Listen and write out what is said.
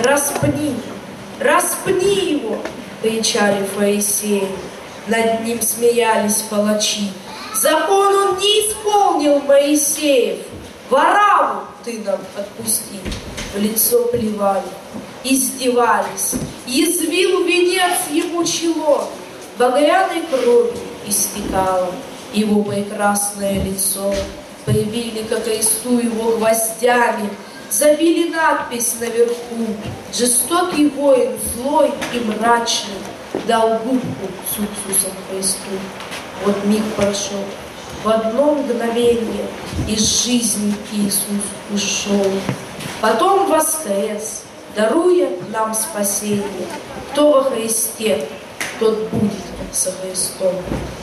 распни, распни его!» — кричали фарисеи. Над ним смеялись палачи. «Закон он не исполнил, Моисеев! Варавву ты нам отпусти!» В лицо плевали, издевались, язвил венец ему чело, багряной кровью истекало его прекрасное лицо. Прибили ко кресту его гвоздями, забили надпись наверху: «Жестокий воин, злой и мрачный, дал губку с уксусом Христу». Вот миг прошел, в одно мгновение из жизни Иисус ушел. Потом воскрес, даруя нам спасение. Кто во Христе, тот будет со Христом.